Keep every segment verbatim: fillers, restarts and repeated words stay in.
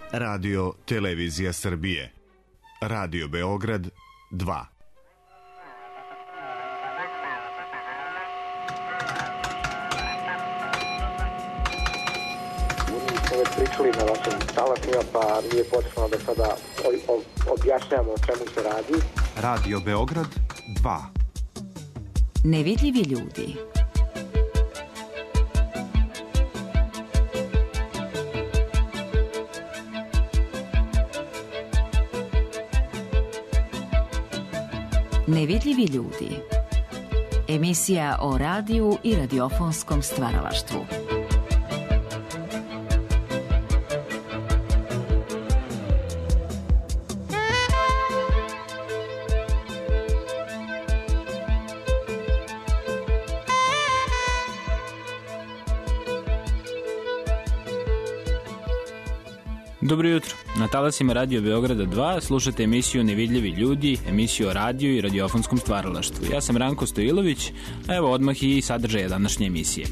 Radio Televizija Srbije. Radio Beograd dva. Već pričali na vašim talasima, pa nije potrebno da sada objašnjamo o čemu se radi. Radio Beograd dva. Nevidljivi ljudi. Nevidljivi ljudi. Emisija o radiju i radiofonskom stvaralaštvu. Dobro jutro. Na talasima Radio Beograda dva slušate emisiju Nevidljivi ljudi, emisiju o radiju i radiofonskom stvaralaštvu. Ja sam Ranko Stojilović, a evo odmah i sadržaja današnje emisije.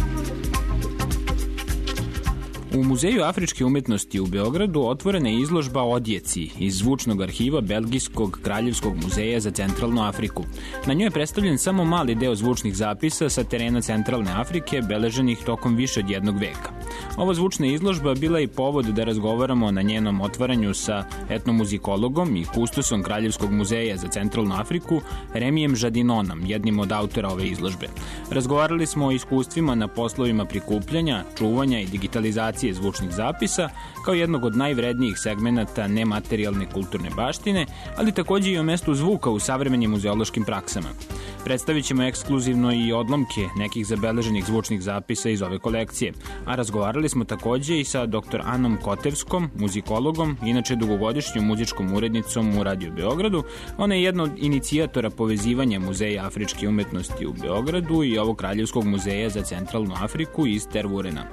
U Muzeju afričke umetnosti u Beogradu otvorena je izložba Odjeci iz zvučnog arhiva Belgijskog kraljevskog muzeja za centralnu Afriku. Na njoj je predstavljen samo mali deo zvučnih zapisa sa terena centralne Afrike, beleženih tokom više od jednog veka. Ova zvučna izložba bila je i povod da razgovaramo na njenom otvaranju sa etnomuzikologom i kustosom Kraljevskog muzeja za centralnu Afriku, Remijem Žadinonom, jednim od autora ove izložbe. Razgovarali smo o iskustvima na poslovima prikupljanja, čuvanja i digitalizacije zvučnih zapisa, kao jednog od najvrednijih segmenata nematerijalne kulturne baštine, ali takođe i o mestu zvuka u savremenim muzeološkim praksama. Predstavit ćemo ekskluzivno i odlomke nekih zabeleženih zvučnih zapisa iz ove kolekcije, a razgovarali smo takođe i sa doktor Anom Kotevskom, muzikologom, inače dugogodišnjom muzičkom urednicom u Radio Beogradu. Ona je jedna od inicijatora povezivanja Muzeja afričke umetnosti u Beogradu i ovog Kraljevskog muzeja za centralnu Afriku iz Tervurena.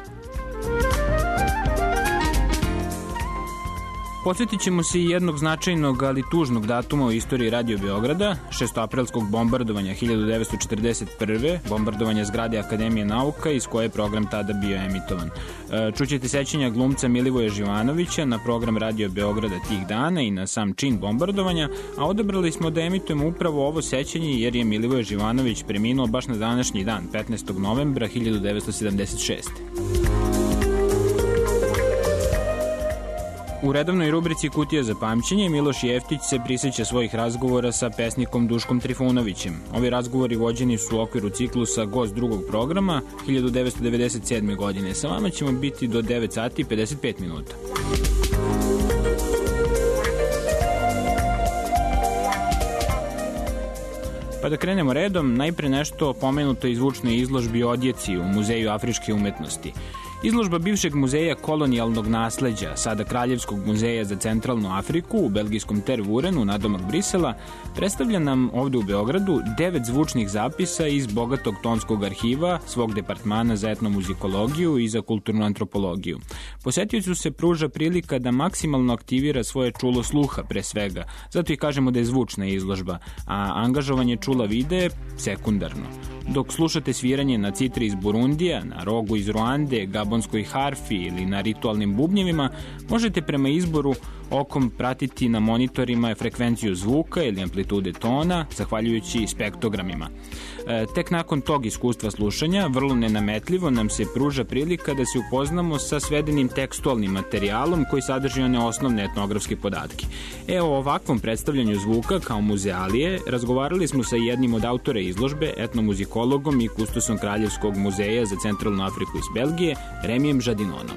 Podsjetit ćemo se i jednog značajnog, ali tužnog datuma u istoriji Radio Beograda, šestoaprilskog bombardovanja hiljadu devetsto četrdeset prve. bombardovanja zgrade Akademije nauka iz koje je program tada bio emitovan. Čućete sećanja glumca Milivoja Živanovića na program Radio Beograda tih dana i na sam čin bombardovanja, a odabrali smo da emitujemo upravo ovo sećanje jer je Milivoje Živanović preminuo baš na današnji dan, petnaestog novembra hiljadu devetsto sedamdeset šeste. U redovnoj rubrici Kutija za pamćenje Miloš Jeftić se prisjeća svojih razgovora sa pesnikom Duškom Trifunovićem. Ovi razgovori vođeni su u okviru ciklusa Gost drugog programa hiljadu devetsto devedeset sedme. godine. Sa vama ćemo biti do devet sati i pedeset pet minuta. Pa da krenemo redom, najpre nešto o pomenutoj zvučnoj izložbi Odjeci u Muzeju afričke umetnosti. Izložba bivšeg muzeja kolonijalnog nasleđa, sada Kraljevskog muzeja za centralnu Afriku u belgijskom Tervurenu, nadomak Brisela, predstavlja nam ovde u Beogradu devet zvučnih zapisa iz bogatog tonskog arhiva svog departmana za etnomuzikologiju i za kulturnu antropologiju. Posetiocu se pruža prilika da maksimalno aktivira svoje čulo sluha pre svega, zato i kažemo da je zvučna izložba, a angažovanje čula vide je sekundarno. Dok slušate sviranje na citri iz Burundija, na rogu iz Ruande, gabonskoj harfi ili na ritualnim bubnjevima, možete prema izboru okom pratiti na monitorima frekvenciju zvuka ili amplitude tona, zahvaljujući spektogramima. E, tek nakon tog iskustva slušanja, vrlo nenametljivo nam se pruža prilika da se upoznamo sa svedenim tekstualnim materijalom koji sadrži one osnovne etnografske podatke. E, o ovakvom predstavljanju zvuka kao muzealije razgovarali smo sa jednim od autora izložbe, etnomuzikologom i kustosom Kraljevskog muzeja za centralnu Afriku iz Belgije, Remijem Žadinonom.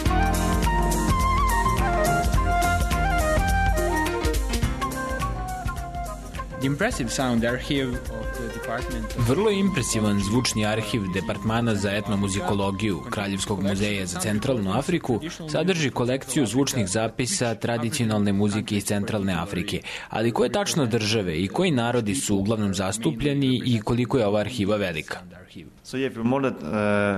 Vrlo je impresivan zvučni arhiv Departmana za etnomuzikologiju Kraljevskog muzeja za centralnu Afriku sadrži kolekciju zvučnih zapisa tradicionalne muzike iz centralne Afrike. Ali koje tačno države i koji narodi su uglavnom zastupljeni i koliko je ova arhiva velika? So yeah, we more than uh,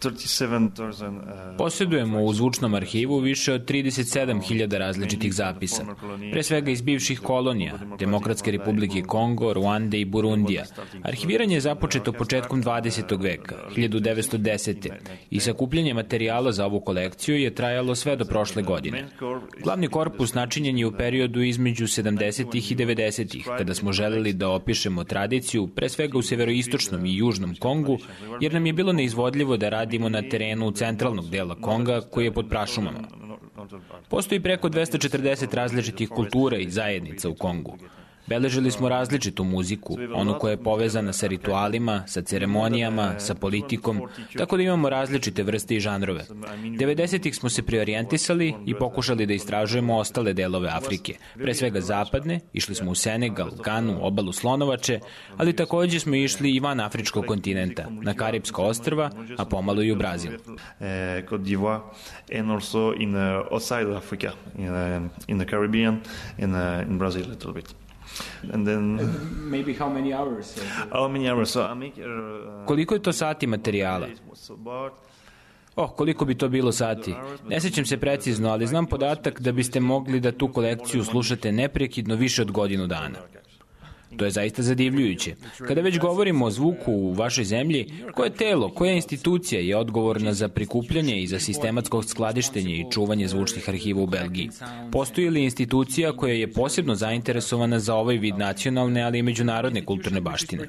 Posjedujemo u zvučnom arhivu više od trideset sedam hiljada različitih zapisa, pre svega iz bivših kolonija, Demokratske republike Kongo, Ruande i Burundija. Arhiviranje je započeto početkom dvadesetog veka, hiljadu devetsto desete. i sakupljanje materijala za ovu kolekciju je trajalo sve do prošle godine. Glavni korpus načinjen je u periodu između sedamdesetih i devedesetih, kada smo želeli da opišemo tradiciju, pre svega u severoistočnom i južnom Kongu, jer nam je bilo neizvodljivo da radimo na terenu centralnog dela Konga, koji je pod prašumama. Postoji preko dvesta četrdeset različitih kultura i zajednica u Kongu. Beležili smo različitu muziku, onu koja je povezana sa ritualima, sa ceremonijama, sa politikom, tako da imamo različite vrste i žanrove. devedesetih smo se preorijentisali i pokušali da istražujemo ostale delove Afrike, pre svega zapadne, išli smo u Senegal, Ganu, obalu Slonovače, ali takođe smo išli i van afričkog kontinenta, na Karipska ostrva, a pomalo i u Brazil. Côte d'Ivoire and also in outside Africa, in the Caribbean, in in Brazil a little bit. And then maybe how many hours? How many hours? So I make uh, Koliko je to sati materijala? Oh, koliko bi to bilo sati? Ne sećam se precizno, ali znam podatak da biste mogli da tu kolekciju slušate neprekidno više od godinu dana. To je zaista zadivljujuće. Kada već govorimo o zvuku u vašoj zemlji, koje telo, koja institucija je odgovorna za prikupljanje i za sistematsko skladištenje i čuvanje zvučnih arhiva u Belgiji? Postoji li institucija koja je posebno zainteresovana za ovaj vid nacionalne, ali i međunarodne kulturne baštine?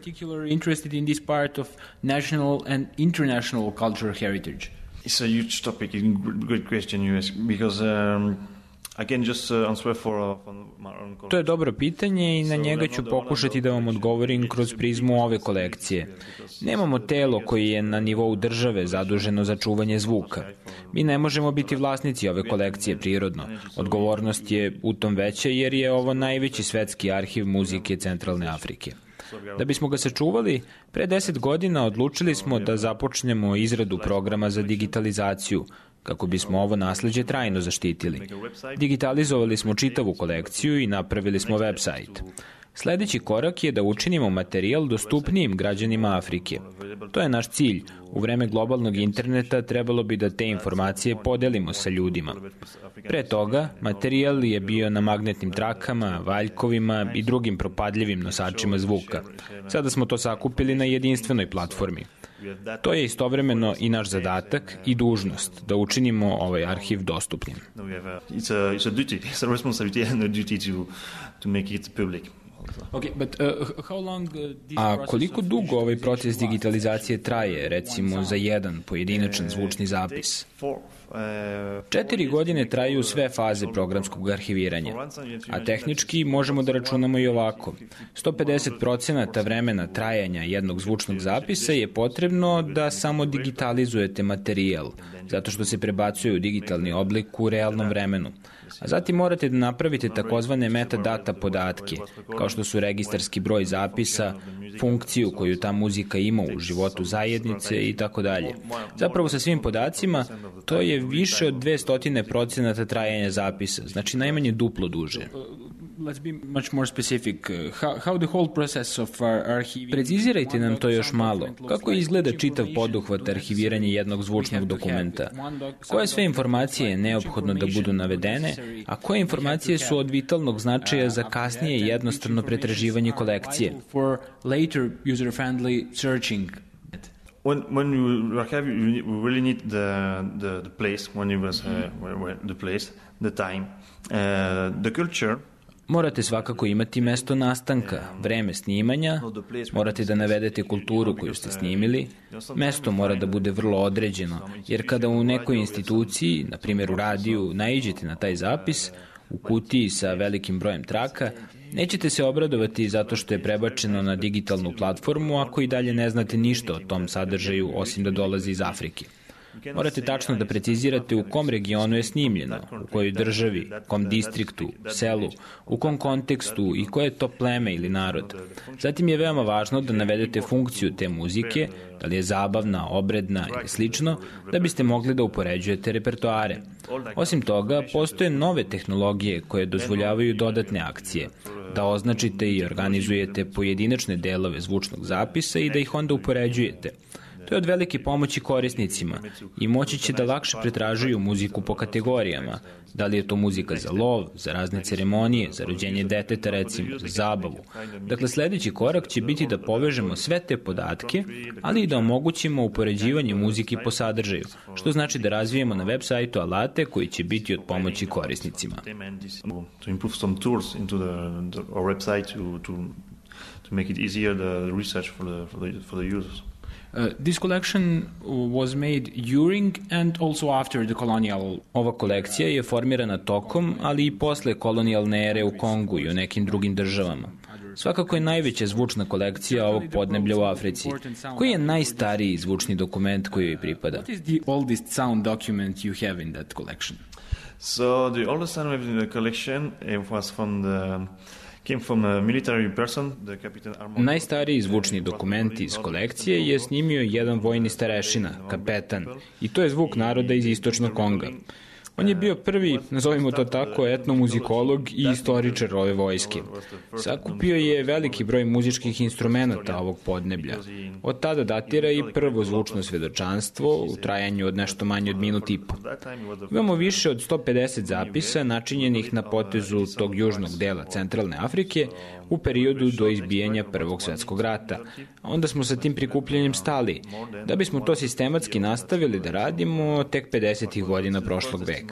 It's a huge topic, great question you ask, because um, I can just answer for, uh, for my own collection. To je dobro pitanje i na njega ću pokušati da vam odgovorim kroz prizmu ove kolekcije. Nemamo telo koje je na nivou države zaduženo za čuvanje zvuka. Mi ne možemo biti vlasnici ove kolekcije prirodno. Odgovornost je u tom veća jer je ovo najveći svetski arhiv muzike Centralne Afrike. Da bismo ga sačuvali, pre deset godina odlučili smo da započnemo izradu programa za digitalizaciju, kako bismo ovo nasleđe trajno zaštitili. Digitalizovali smo čitavu kolekciju i napravili smo web sajt. Sledeći korak je da učinimo materijal dostupnijim građanima Afrike. To je naš cilj. U vreme globalnog interneta trebalo bi da te informacije podelimo sa ljudima. Pre toga, materijal je bio na magnetnim trakama, valjkovima i drugim propadljivim nosačima zvuka. Sada smo to sakupili na jedinstvenoj platformi. To je istovremeno i naš zadatak i dužnost da učinimo ovaj arhiv dostupnim. It's a, it's a duty, it's a responsibility and a duty to, to make it public. Okay, but, uh, how long, uh, A koliko dugo ovaj proces digitalizacije traje, recimo za jedan pojedinačan zvučni zapis? Četiri godine traju sve faze programskog arhiviranja, a tehnički možemo da računamo i ovako. sto pedeset procenata vremena trajanja jednog zvučnog zapisa je potrebno da samo digitalizujete materijal, zato što se prebacuje u digitalni oblik u realnom vremenu. A zatim morate da napravite takozvane metadata podatke, kao što su registarski broj zapisa, funkciju koju ta muzika ima u životu zajednice i tako dalje. Zapravo sa svim podacima, to je više od dvesta procenata trajanja zapisa, znači najmanje duplo duže. Precizirajte nam to još malo. Kako izgleda čitav poduhvat arhiviranja jednog zvučnog dokumenta? Koje sve informacije je neophodno da budu navedene, a koje informacije su od vitalnog značaja za kasnije jednostavno pretraživanje kolekcije? When when you archive, you really need the the, the place when you was uh, where, where the place, the time, uh, the culture. Morate svakako imati mesto nastanka, vreme snimanja, morate da navedete kulturu koju ste snimili, mesto mora da bude vrlo određeno, jer kada u nekoj instituciji, na primjer u radiju, naiđete na taj zapis, u kutiji sa velikim brojem traka, nećete se obradovati zato što je prebačeno na digitalnu platformu ako i dalje ne znate ništa o tom sadržaju osim da dolazi iz Afrike. Morate tačno da precizirate u kom regionu je snimljeno, u kojoj državi, kom distriktu, selu, u kom kontekstu i koje je to pleme ili narod. Zatim je veoma važno da navedete funkciju te muzike, da li je zabavna, obredna ili slično, da biste mogli da upoređujete repertoare. Osim toga, postoje nove tehnologije koje dozvoljavaju dodatne akcije, da označite i organizujete pojedinačne delove zvučnog zapisa i da ih onda upoređujete. To je od velike pomoći korisnicima i moći će da lakše pretražuju muziku po kategorijama. Da li je to muzika za lov, za razne ceremonije, za rođenje deteta recimo, za zabavu. Dakle, sledeći korak će biti da povežemo sve te podatke, ali i da omogućimo upoređivanje muzike po sadržaju, što znači da razvijemo na web sajtu alate koji će biti od pomoći korisnicima. To improve some tools into the, the our website to to to make it easier the research for the for the for the users. Uh, this collection was made during and also after the colonial. Ova kolekcija je formirana tokom, ali i posle kolonijalne ere u Kongu i u nekim drugim državama. Svakako je najveća zvučna kolekcija ovog podneblja u Africi. Koji je najstariji zvučni dokument koji joj pripada? What is the oldest sound document you have in that collection? So the oldest sound in the collection it was from the came from a military person, the Captain Armand. Najstariji zvučni dokument iz kolekcije je snimio jedan vojni starešina, kapetan, i to je zvuk naroda iz istočnog Konga. On je bio prvi, nazovimo to tako, etnomuzikolog i istoričar ove vojske. Sakupio je veliki broj muzičkih instrumenta ovog podneblja. Od tada datira i prvo zvučno svedočanstvo u trajanju od nešto manje od minut i po. Imamo više od sto pedeset zapisa načinjenih na potezu tog južnog dela centralne Afrike u periodu do izbijanja Prvog svetskog rata. Onda smo sa tim prikupljanjem stali. Da bismo to sistematski nastavili da radimo tek pedesetih godina prošlog veka.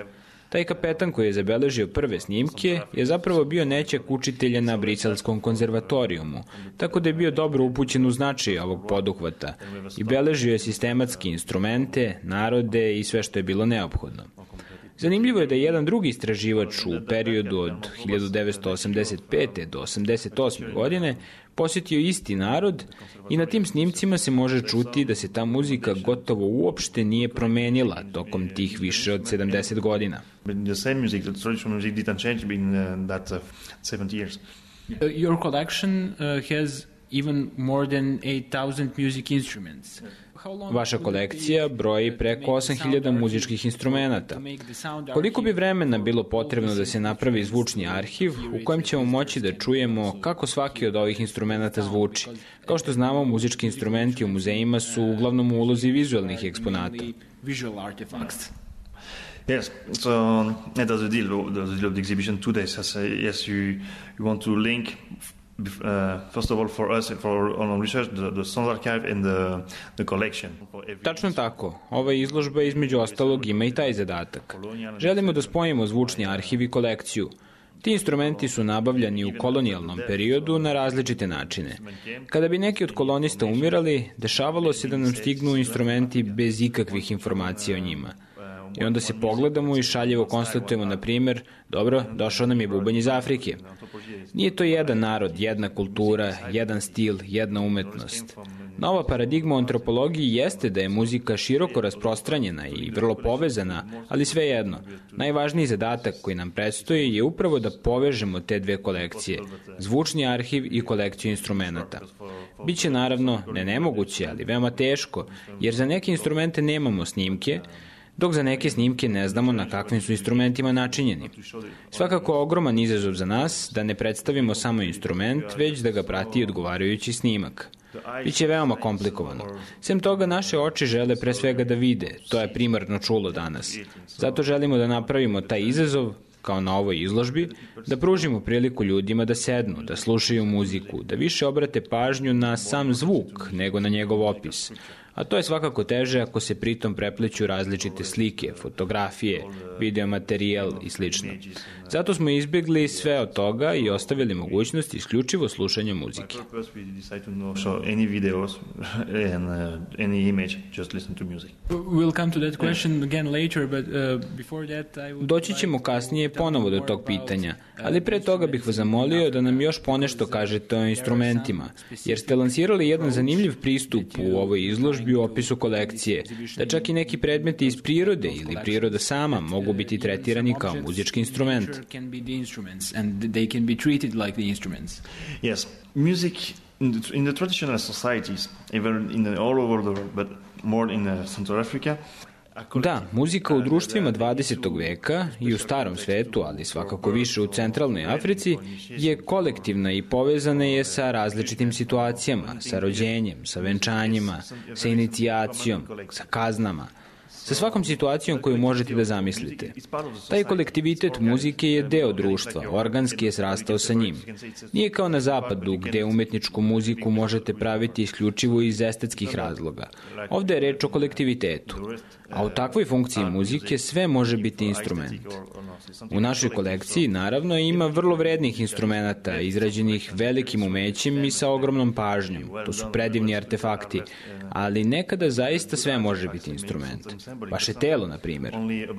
Taj kapetan koji je zabeležio prve snimke je zapravo bio nećak učitelja na Briselskom konzervatorijumu, tako da je bio dobro upućen u značaj ovog poduhvata i beležio je sistematski instrumente, narode i sve što je bilo neophodno. Zanimljivo je da je jedan drugi istraživač u periodu od hiljadu devetsto osamdeset pete do osamdeset osme godine posjetio isti narod i na tim snimcima se može čuti da se ta muzika gotovo uopšte nije promenila tokom tih više od sedamdeset godina. The same music, the traditional music didn't change in uh, that uh, seventy years. Uh, your collection uh, has even more than eight thousand music instruments. Vaša kolekcija broji preko osam hiljada muzičkih instrumenata. Koliko bi vremena bilo potrebno da se napravi zvučni arhiv u kojem ćemo moći da čujemo kako svaki od ovih instrumenata zvuči? Kao što znamo, muzički instrumenti u muzejima su uglavnom u ulozi vizualnih eksponata. Yes, so that was the deal. The deal of the exhibition two days. As, uh, yes, you you want to link. Uh, first of all, for us, for on research, the, the sound archive and the, the collection. Tačno tako. Ova izložba između ostalog ima i taj zadatak. Želimo da spojimo zvučni arhiv i kolekciju. Ti instrumenti su nabavljani u kolonijalnom periodu na različite načine. Kada bi neki od kolonista umirali, dešavalo se da nam stignu instrumenti bez ikakvih informacija o njima. I onda se pogledamo i šaljevo konstatujemo, na primjer, dobro, došao nam je bubanj iz Afrike. Nije to jedan narod, jedna kultura, jedan stil, jedna umetnost. Nova paradigma u antropologiji jeste da je muzika široko rasprostranjena i vrlo povezana, ali svejedno. Najvažniji zadatak koji nam predstoji je upravo da povežemo te dve kolekcije, zvučni arhiv i kolekciju instrumenta. Biće naravno ne nemoguće, ali veoma teško, jer za neke instrumente nemamo snimke, dok za neke snimke ne znamo na kakvim su instrumentima načinjeni. Svakako ogroman izazov za nas da ne predstavimo samo instrument, već da ga prati odgovarajući snimak. Biće veoma komplikovano. Sem toga, naše oči žele pre svega da vide, to je primarno čulo danas. Zato želimo da napravimo taj izazov, kao na ovoj izložbi, da pružimo priliku ljudima da sednu, da slušaju muziku, da više obrate pažnju na sam zvuk nego na njegov opis. A to je svakako teže ako se pritom prepleću različite slike, fotografije, videomaterijal i sl. Zato smo izbjegli sve od toga i ostavili mogućnost isključivo slušanja muzike. Doći ćemo kasnije ponovo do tog pitanja, ali pre toga bih vas zamolio da nam još ponešto kažete o instrumentima, jer ste lansirali jedan zanimljiv pristup u ovoj izložbi u opisu kolekcije, da čak i neki predmeti iz prirode ili priroda sama mogu biti tretirani kao muzički instrument. Yes, music in the, in the traditional societies, even in the, all over the world, but more in uh, Central Africa, Da, muzika u društvima dvadesetog veka i u starom svetu, ali svakako više u centralnoj Africi, je kolektivna i povezana je sa različitim situacijama, sa rođenjem, sa venčanjima, sa inicijacijom, sa kaznama, sa svakom situacijom koju možete da zamislite. Taj kolektivitet muzike je deo društva, organski je srastao sa njim. Nije kao na zapadu, gde umetničku muziku možete praviti isključivo iz estetskih razloga. Ovde je reč o kolektivitetu. A u takvoj funkciji muzike sve može biti instrument. U našoj kolekciji, naravno, ima vrlo vrednih instrumenta, izrađenih velikim umećem i sa ogromnom pažnjom. To su predivni artefakti, ali nekada zaista sve može biti instrument. Vaše telo, na primjer.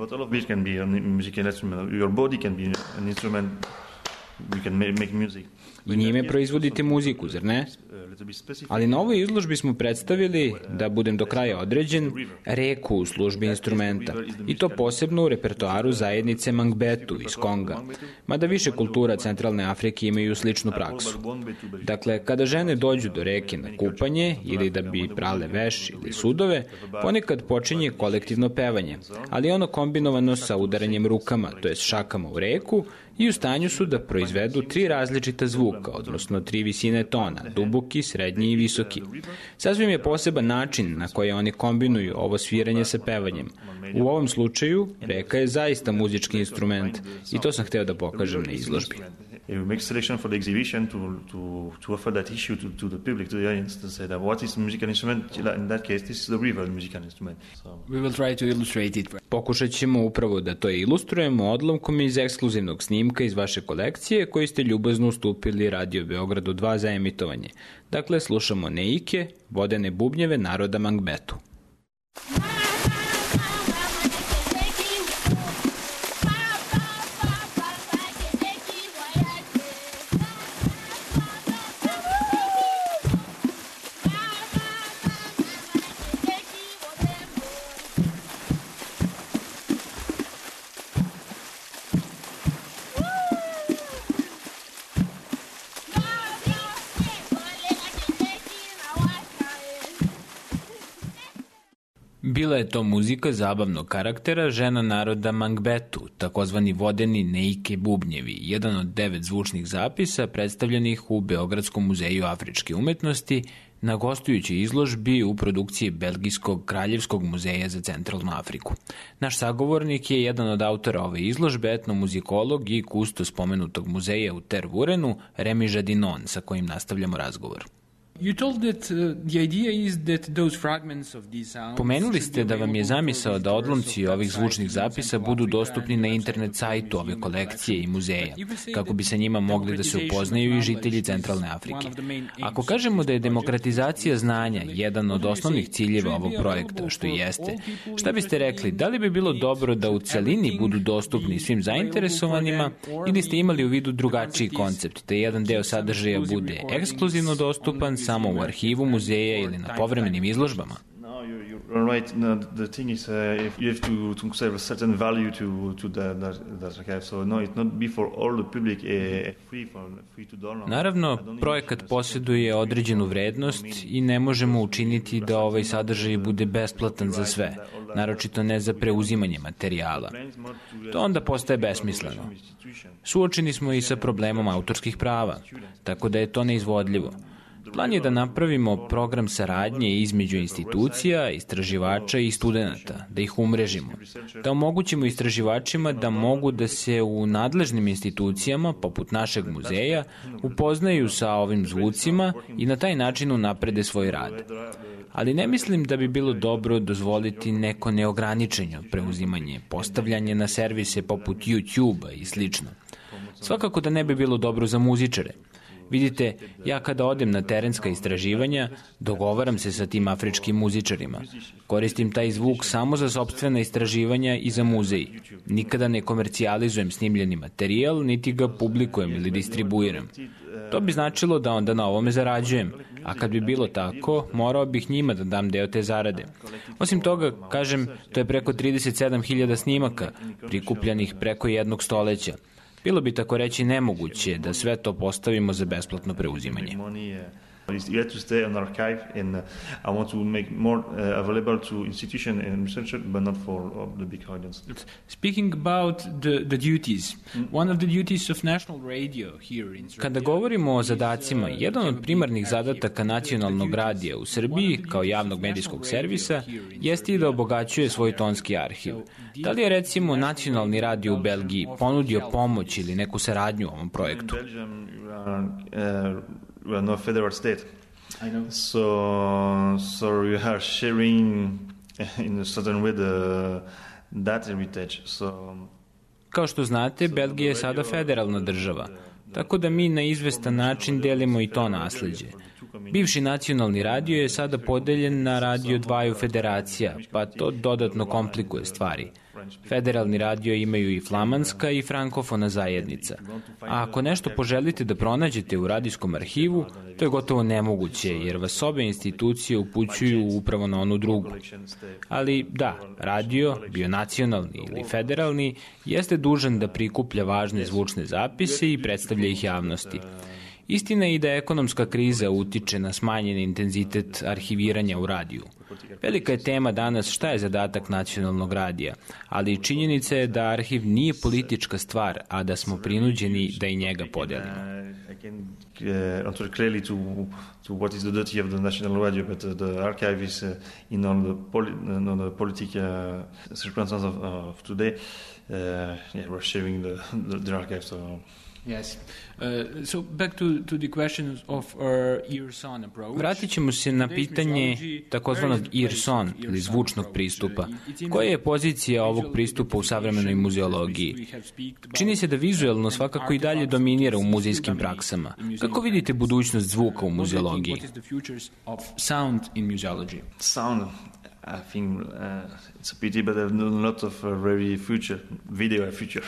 I njime proizvodite muziku, zar ne? Ali na ovoj izložbi smo predstavili, da budem do kraja određen, reku u službi instrumenta. I to posebno u repertoaru zajednice Mangbetu iz Konga. Mada više kultura centralne Afrike imaju sličnu praksu. Dakle, kada žene dođu do reke na kupanje ili da bi prale veš ili sudove, ponekad počinje kolektivno pevanje, ali ono kombinovano sa udaranjem rukama, to jest šakama u reku, i u stanju su da proizvedu tri različita zvuka, odnosno tri visine tona, duboki, srednji i visoki. Sasvim je poseban način na koji oni kombinuju ovo sviranje sa pevanjem. U ovom slučaju, reka je zaista muzički instrument i to sam hteo da pokažem na izložbi. We make selection for the exhibition to to to offer that issue to to the public, to the audience, to say that what is a musical instrument. In that case, this is the river musical instrument. So. We will try to illustrate it. Pokušat ćemo upravo da to ilustrujemo odlomkom iz ekskluzivnog snimka iz vaše kolekcije koji ste ljubazno ustupili Radio Beogradu dva za emitovanje. Dakle, slušamo neike, vodene bubnjeve naroda Mangbetu. Bila je to muzika zabavnog karaktera žena naroda Mangbetu, takozvani vodeni neike bubnjevi, jedan od devet zvučnih zapisa predstavljenih u Beogradskom muzeju afričke umetnosti na gostujućoj izložbi u produkciji Belgijskog kraljevskog muzeja za centralnu Afriku. Naš sagovornik je jedan od autora ove izložbe, etnomuzikolog i kustos spomenutog muzeja u Tervurenu, Remi Jadinon, sa kojim nastavljamo razgovor. Pomenuli ste da vam je zamisao da odlomci ovih zvučnih zapisa budu dostupni na internet sajtu ove kolekcije i muzeja, kako bi sa njima mogli da se upoznaju i žitelji centralne Afrike. Ako kažemo da je demokratizacija znanja jedan od osnovnih ciljeva ovog projekta, što i jeste, šta biste rekli, da li bi bilo dobro da u celini budu dostupni svim zainteresovanima ili ste imali u vidu drugačiji koncept, da jedan deo sadržaja bude ekskluzivno dostupan samo u arhivu muzeja ili na povremenim izložbama? Right. No, the thing is, uh, if you have to, to conserve a certain value to to that that, that archive. So no, it's not be for all the public uh, free for free to download. Naravno, projekat posjeduje određenu vrednost i ne možemo učiniti da ovaj sadržaj bude besplatan za sve, naročito ne za preuzimanje materijala. To onda postaje besmisleno. Suočeni smo i sa problemom autorskih prava, tako da je to neizvodljivo. Plan je da napravimo program saradnje između institucija, istraživača i studenata, da ih umrežimo, da omogućimo istraživačima da mogu da se u nadležnim institucijama, poput našeg muzeja, upoznaju sa ovim zvucima i na taj način unaprede svoj rad. Ali ne mislim da bi bilo dobro dozvoliti neko neograničeno preuzimanje, postavljanje na servise poput YouTube-a i slično. Svakako da ne bi bilo dobro za muzičare. Vidite, ja kada odem na terenska istraživanja, dogovaram se sa tim afričkim muzičarima. Koristim taj zvuk samo za sopstvena istraživanja i za muzej. Nikada ne komercijalizujem snimljeni materijal, niti ga publikujem ili distribuiram. To bi značilo da onda na ovome zarađujem, a kad bi bilo tako, morao bih njima da dam deo te zarade. Osim toga, kažem, to je preko trideset sedam hiljada snimaka, prikupljanih preko jednog stoleća. Bilo bi tako reći nemoguće da sve to postavimo za besplatno preuzimanje. You have to stay on archive, and uh, I want to make more uh, available to institutions and researchers, but not for uh, the big audience. Speaking about the, the duties, one of the duties of national radio here in Serbia. Kada govorimo o zadacima, jedan od primarnih zadataka nacionalnog radija u Srbiji, kao javnog medijskog servisa, jeste i da obogaćuje svoj tonski arhiv. Da li je recimo nacionalni radio u Belgiji ponudio pomoć ili neku saradnju u ovom projektu? We are not federal state, I know. So, so we are sharing in a certain way the that heritage. So, kao što znate, Belgija je sada federalna država, tako da mi na izvestan način delimo i to nasleđe. Bivši nacionalni radio je sada podeljen na radio dvaju federacija, pa to dodatno komplikuje stvari. Federalni radio imaju i flamanska i frankofona zajednica. A ako nešto poželite da pronađete u radijskom arhivu, to je gotovo nemoguće, jer vas obe institucije upućuju upravo na onu drugu. Ali da, radio, bio nacionalni ili federalni, jeste dužan da prikuplja važne zvučne zapise i predstavlja ih javnosti. Istina je i da ekonomska kriza utiče na smanjeni intenzitet arhiviranja u radiju. Velika je tema danas šta je zadatak nacionalnog radija, ali činjenica je da arhiv nije politička stvar, a da smo prinuđeni da i njega podelimo. I can uh, answer clearly to to what is the duty of the national radio, but uh, the archive is uh, in all the, poli- uh, the politic uh, circumstances of, uh, of today. Uh, yeah, we're sharing the, the, the archive, so... Yes. Uh, so back to, to the question of our ear-son approach. Vratit ćemo se na pitanje takozvanog ear-son ili zvučnog pristupa. Koja je pozicija ovog pristupa u savremenoj muzeologiji? Čini se da vizuelno svakako i dalje dominira u muzejskim praksama. Kako vidite budućnost zvuka u muzeologiji? Sound in museology. Sound, I think uh, it's a pity, but there's a lot of uh, very future, video future.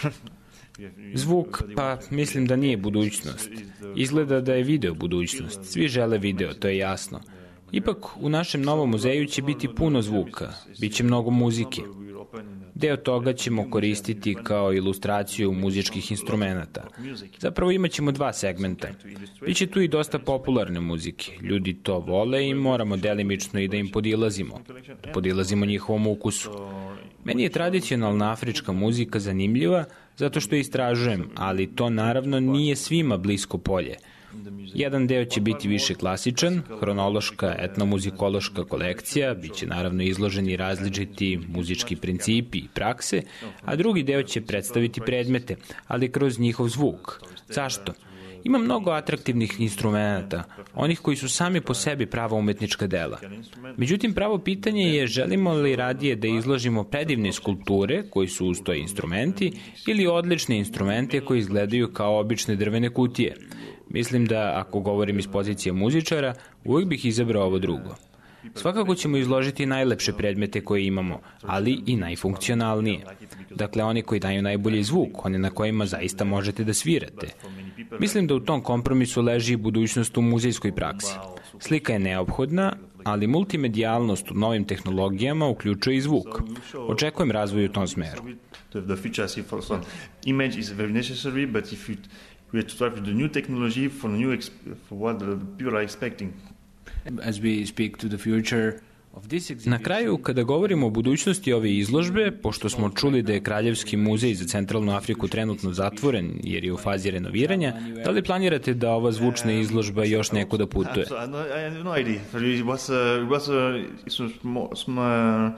Zvuk, pa mislim da nije budućnost. Izgleda da je video budućnost. Svi žele video, to je jasno. Ipak, u našem novom muzeju će biti puno zvuka, biće mnogo muzike. Deo toga ćemo koristiti kao ilustraciju muzičkih instrumenta. Zapravo imat ćemo dva segmenta. Biće tu i dosta popularne muzike. Ljudi to vole i moramo delimično i da im podilazimo. Da podilazimo njihovom ukusu. Meni je tradicionalna afrička muzika zanimljiva zato što istražujem, ali to naravno nije svima blisko polje. Jedan deo će biti više klasičan, hronološka, etnomuzikološka kolekcija, bit će naravno izloženi različiti muzički principi i prakse, a drugi deo će predstaviti predmete, ali kroz njihov zvuk. Zašto? Ima mnogo atraktivnih instrumenta, onih koji su sami po sebi prava umetnička dela. Međutim, pravo pitanje je želimo li radije da izložimo predivne skulpture koji su uz to instrumenti ili odlične instrumente koji izgledaju kao obične drvene kutije. Mislim da, ako govorim iz pozicije muzičara, uvijek bih izabrao ovo drugo. Svakako ćemo izložiti najlepše predmete koje imamo, ali i najfunkcionalnije. Dakle, oni koji daju najbolji zvuk, one na kojima zaista možete da svirate. Mislim da u tom kompromisu leži i budućnost u muzejskoj praksi. Slika je neophodna, ali multimedijalnost u novim tehnologijama uključuje i zvuk. Očekujem razvoj u tom smeru. The future image is very necessary, but if you we have to strive with the new technology for the new for what the people are expecting. As we speak to the future of this exhibition. Na kraju, kada govorimo o budućnosti ove izložbe, pošto smo čuli da je Kraljevski muzej za Centralnu Afriku trenutno zatvoren jer je u fazi renoviranja, da li planirate da ova zvučna izložba još neko da putuje? I have no idea. It was a, it was a, it's a small, small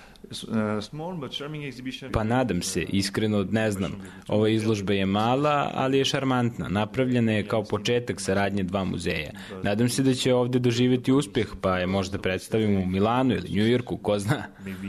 Pa nadam se, iskreno ne znam. Ova izložba je mala, ali je šarmantna. Napravljena je kao početak saradnje dva muzeja. Nadam se da će ovde doživjeti uspeh, pa je možda predstavimo u Milanu ili Njujorku, ko zna.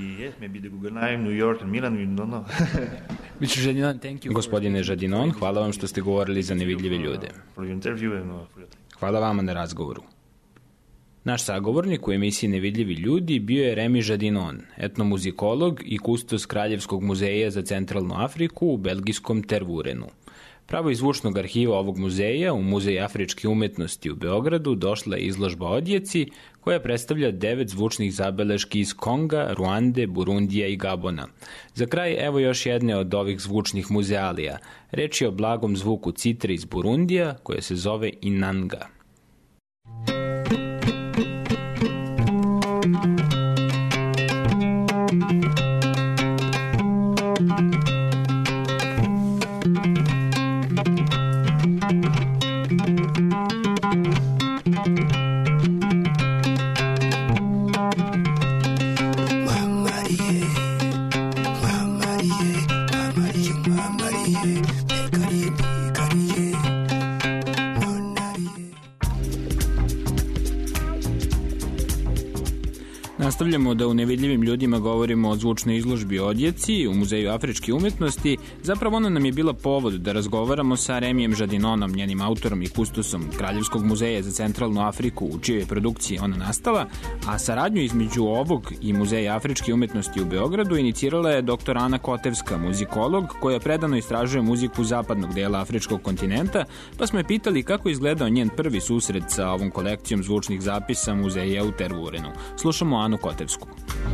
Gospodine Žadinon, hvala vam što ste govorili za nevidljive ljude. Hvala vama na razgovoru. Naš sagovornik u emisiji Nevidljivi ljudi bio je Remi Žadinon, etnomuzikolog i kustos Kraljevskog muzeja za Centralnu Afriku u belgijskom Tervurenu. Pravo iz zvučnog arhiva ovog muzeja u Muzej afričke umetnosti u Beogradu došla je izložba Odjeci, koja predstavlja devet zvučnih zabeleški iz Konga, Ruande, Burundija i Gabona. Za kraj evo još jedne od ovih zvučnih muzealija. Reč je o blagom zvuku citre iz Burundija, koje se zove Inanga. Nastavljamo da u Nevidljivim ljudima govorimo o zvučnoj izložbi Odjeci u Muzeju afričke umetnosti. Zapravo ona nam je bila povod da razgovaramo sa Remijem Žadinonom, njenim autorom i kustosom Kraljevskog muzeja za centralnu Afriku, u čijoj produkciji ona nastala, a saradnju između ovog i Muzeja afričke umetnosti u Beogradu inicirala je doktor Ana Kotevska, muzikolog, koja predano istražuje muziku zapadnog dela afričkog kontinenta, pa smo je pitali kako izgledao njen prvi susret sa ovom kolekcijom zvučnih zapisa muzeja u Tervurenu. Slušamo Anu Kotevsku.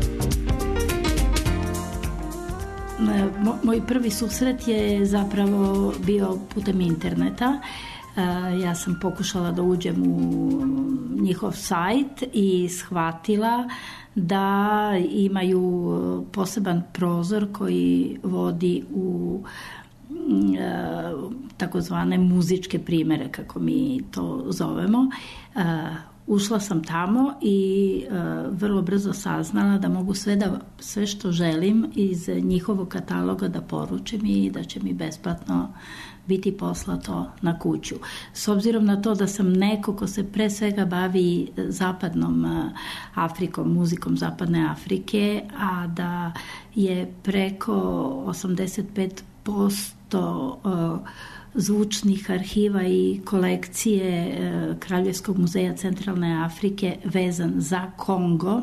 Moj prvi susret je zapravo bio putem interneta. Ja sam pokušala da uđem u njihov sajt i shvatila da imaju poseban prozor koji vodi u takozvane muzičke primere, kako mi to zovemo. Ušla sam tamo i uh, vrlo brzo saznala da mogu sve, da, sve što želim iz njihovog kataloga da poručim i da će mi besplatno biti poslato na kuću. S obzirom na to da sam neko ko se pre svega bavi zapadnom uh, Afrikom, muzikom zapadne Afrike, a da je preko osamdeset pet posto uh, zvučnih arhiva i kolekcije Kraljevskog muzeja centralne Afrike vezan za Kongo.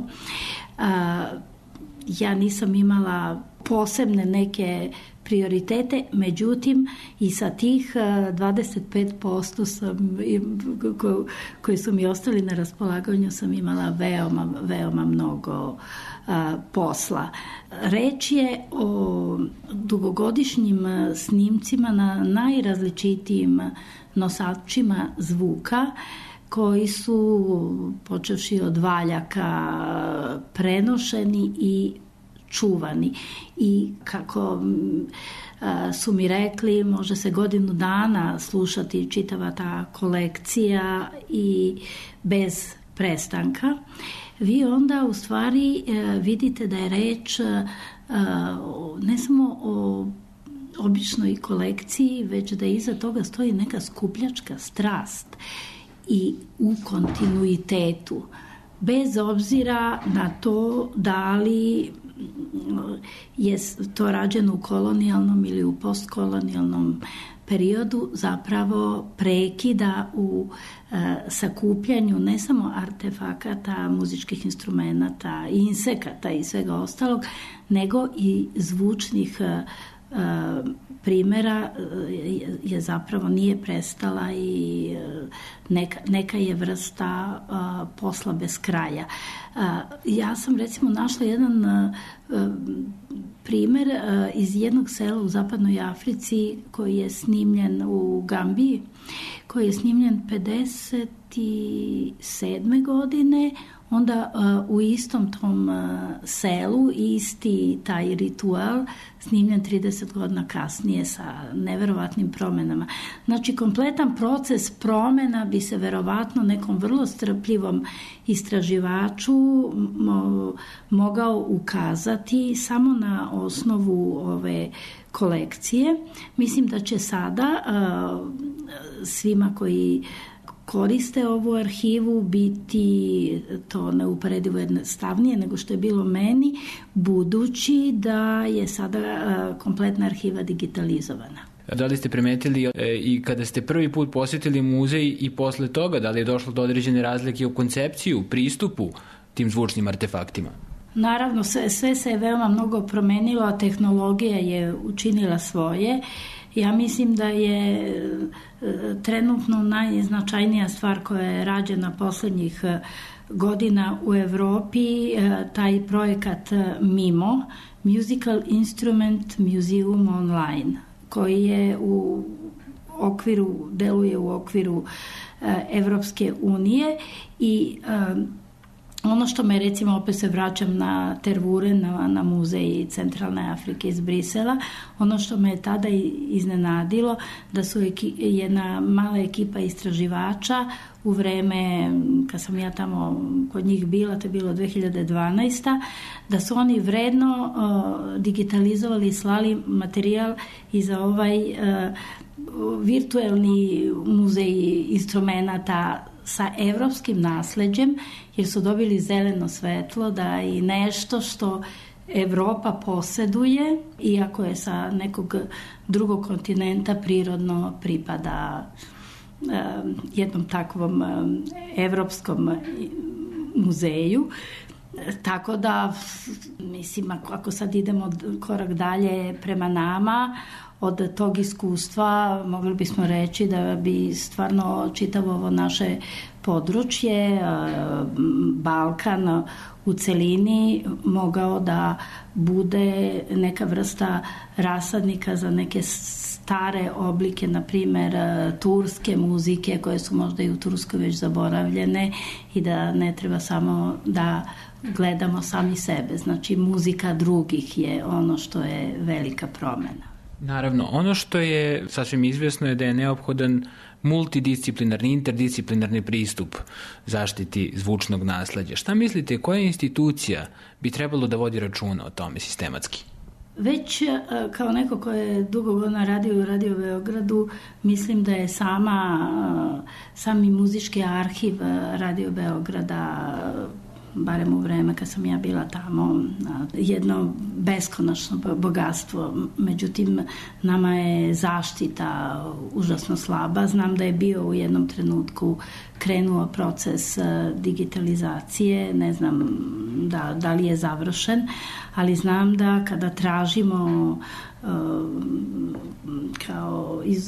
Ja nisam imala posebne neke prioritete, međutim i sa tih dvadeset pet posto sam, ko, koji su mi ostali na raspolaganju, sam imala veoma, veoma mnogo a, posla. Reč je o dugogodišnjim snimcima na najrazličitijim nosačima zvuka koji su, počevši od valjaka, prenošeni i čuvani. I kako a, su mi rekli, može se godinu dana slušati čitava ta kolekcija i bez prestanka. Vi onda u stvari a, vidite da je reč a, ne samo o običnoj kolekciji, već da iza toga stoji neka skupljačka strast i u kontinuitetu, bez obzira na to da li je to rađeno u kolonijalnom ili u postkolonijalnom periodu, zapravo prekida u e, sakupljanju ne samo artefakata, muzičkih instrumenata, insekata i svega ostalog, nego i zvučnih e, primjera je, je zapravo nije prestala i neka, neka je vrsta a, posla bez kraja. A, ja sam recimo našla jedan a, primjer a, iz jednog sela u zapadnoj Africi koji je snimljen u Gambiji, koji je snimljen pedeset sedme godine. Onda uh, u istom tom uh, selu isti taj ritual snimljen trideset godina kasnije sa neverovatnim promenama. Znači, kompletan proces promena bi se verovatno nekom vrlo strpljivom istraživaču mo- mogao ukazati samo na osnovu ove kolekcije. Mislim da će sada uh, svima koji koriste ovu arhivu biti to neuporedivo jednostavnije nego što je bilo meni, budući da je sada uh, kompletna arhiva digitalizovana. Da li ste primetili e, i kada ste prvi put posjetili muzej i posle toga, da li je došlo do određene razlike u koncepciju, pristupu tim zvučnim artefaktima? Naravno, sve, sve se je veoma mnogo promenilo, a tehnologija je učinila svoje. Ja mislim da je trenutno najznačajnija stvar koja je rađena poslednjih godina u Evropi taj projekat MIMO, Musical Instrument Museum Online, koji je u okviru, deluje u okviru Evropske unije i Ono što me, recimo, opet se vraćam na Tervure, na, na muzej Centralne Afrike iz Brisela, ono što me je tada iznenadilo, da su eki, jedna mala ekipa istraživača u vreme, kad sam ja tamo kod njih bila, to je bilo dve hiljade dvanaeste. da su oni vredno uh, digitalizovali i slali materijal i za ovaj uh, virtuelni muzej instrumenata sa evropskim nasleđem, jer su dobili zeleno svetlo da i nešto što Evropa poseduje, iako je sa nekog drugog kontinenta, prirodno pripada uh, jednom takvom uh, evropskom muzeju. Tako da, mislim, ako sad idemo korak dalje prema nama, od tog iskustva mogli bismo reći da bi stvarno čitavo ovo naše područje, Balkan u celini, mogao da bude neka vrsta rasadnika za neke stare oblike, na primer turske muzike, koje su možda i u Turskoj već zaboravljene, i da ne treba samo da gledamo sami sebe. Znači, muzika drugih je ono što je velika promena. Naravno, ono što je sasvim izvjesno je da je neophodan multidisciplinarni, interdisciplinarni pristup zaštiti zvučnog nasleđa. Šta mislite, koja institucija bi trebalo da vodi računa o tome sistematski? Već kao neko ko je dugo godina radio u Radio Beogradu, mislim da je sama, sami muzički arhiv Radio Beograda, barem u vreme kad sam ja bila tamo, jedno beskonačno bogatstvo. Međutim, nama je zaštita užasno slaba. Znam da je bio u jednom trenutku krenuo proces digitalizacije, ne znam da, da li je završen, ali znam da kada tražimo kao iz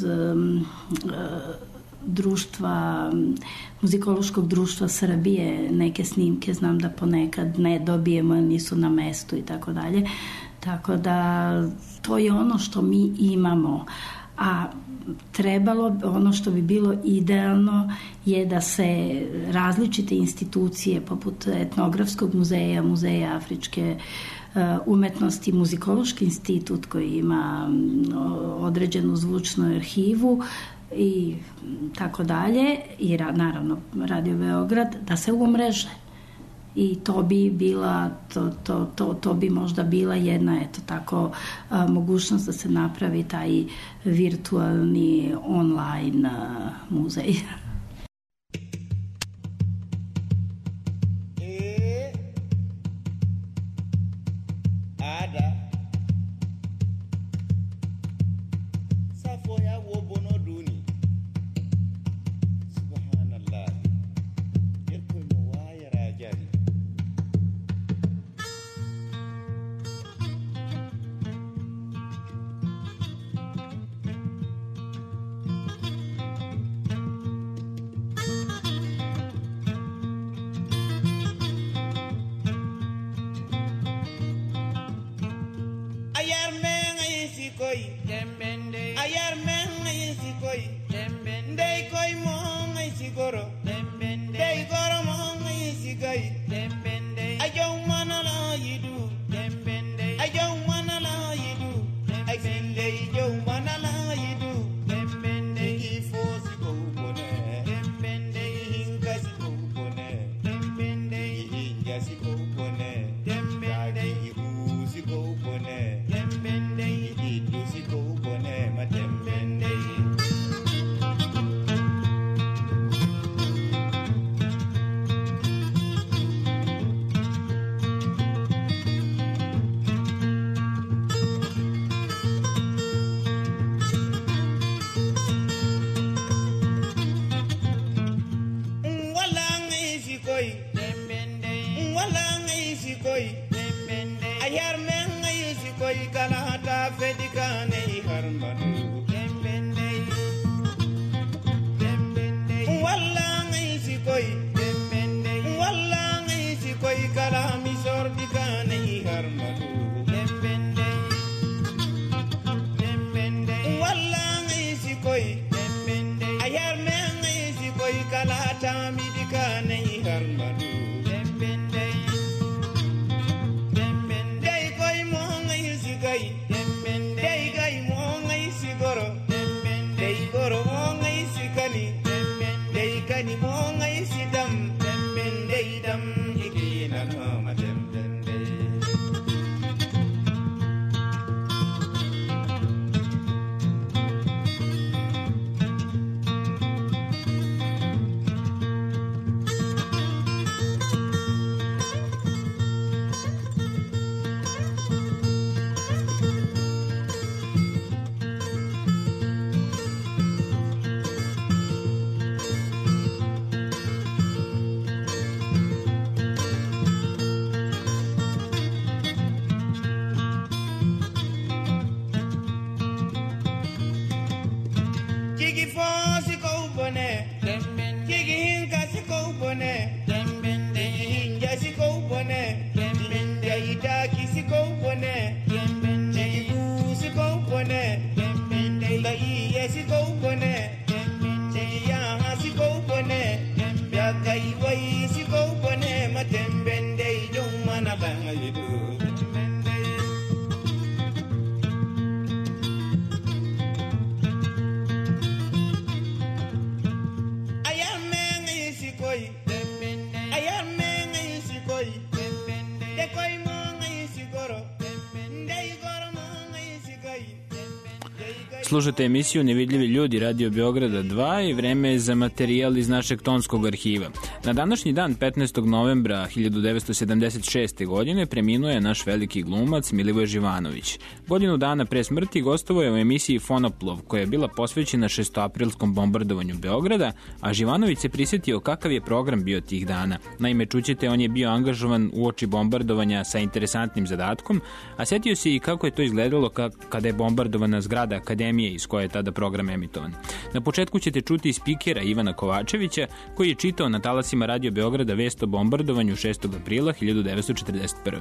društva, muzikološkog društva Srbije neke snimke, znam da ponekad ne dobijemo, nisu na mestu i tako dalje. Tako da to je ono što mi imamo. A trebalo, ono što bi bilo idealno je da se različite institucije poput Etnografskog muzeja, Muzeja afričke umetnosti, Muzikološki institut koji ima određenu zvučnu arhivu i tako dalje, i naravno Radio Beograd, da se umreže. I to bi bila, to, to, to, to bi možda bila jedna, eto tako, a, mogućnost da se napravi taj virtualni online a, muzej. E, ada safo ya wo bono duni subhanallah yerko mo waya rajali goro mo ngai sikani dei kani mo ngai sidam dei dam ikina no matem Slušate emisiju Nevidljivi ljudi Radio Beograda dva i vreme je za materijal iz našeg tonskog arhiva. Na današnji dan, petnaestog novembra hiljadu devetsto sedamdeset šeste. godine, preminuo je naš veliki glumac Milivoje Živanović. Godinu dana pre smrti gostovao je u emisiji Fonoplov, koja je bila posvećena šestoaprilskom bombardovanju Beograda, a Živanović se prisjetio kakav je program bio tih dana. Naime, čućete, on je bio angažovan uoči bombardovanja sa interesantnim zadatkom, a setio se i kako je to izgledalo kada je bombardovana zgrada Akademije iz koje je tada program emitovan. Na početku ćete čuti spikera Ivana Kovačevića, koji je čitao na talasima Radio Beograda vest o bombardovanju šestog aprila hiljadu devetsto četrdeset prve.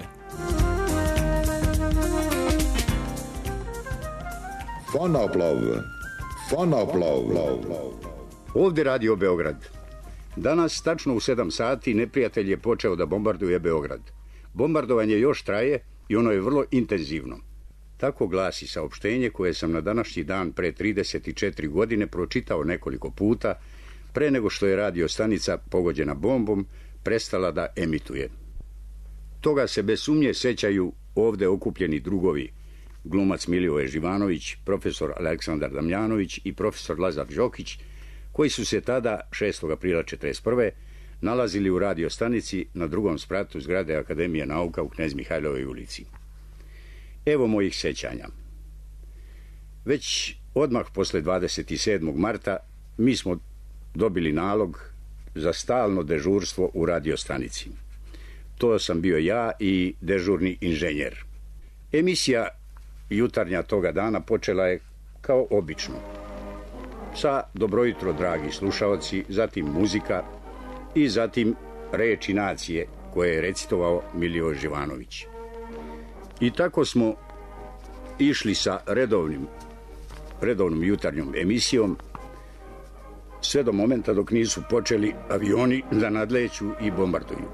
Fonoplov. Fonoplov. Ovde Radio Beograd. Danas, tačno u sedam sati, neprijatelj je počeo da bombarduje Beograd. Bombardovanje još traje i ono je vrlo intenzivno. Tako glasi saopštenje koje sam na današnji dan pre trideset četiri godine pročitao nekoliko puta pre nego što je radio stanica pogođena bombom prestala da emituje. Toga se bez sumnje sećaju ovde okupljeni drugovi, glumac Milivoje Živanović, profesor Aleksandar Damjanović i profesor Lazar Đokić, koji su se tada, šestog aprila četrdeset prve. nalazili u radio stanici na drugom spratu zgrade Akademije nauka u Knez Mihajlovoj ulici. Evo mojih sećanja. Već odmah posle dvadeset sedmog marta mi smo dobili nalog za stalno dežurstvo u radiostanici. To sam bio ja i dežurni inženjer. Emisija jutarnja toga dana počela je kao obično. Sa dobro jutro, dragi slušaoci, zatim muzika i zatim reči nacije koje je recitovao Milivoje Živanović. I tako smo išli sa redovnim, redovnom jutarnjom emisijom sve do momenta dok nisu počeli avioni da nadleću i bombarduju.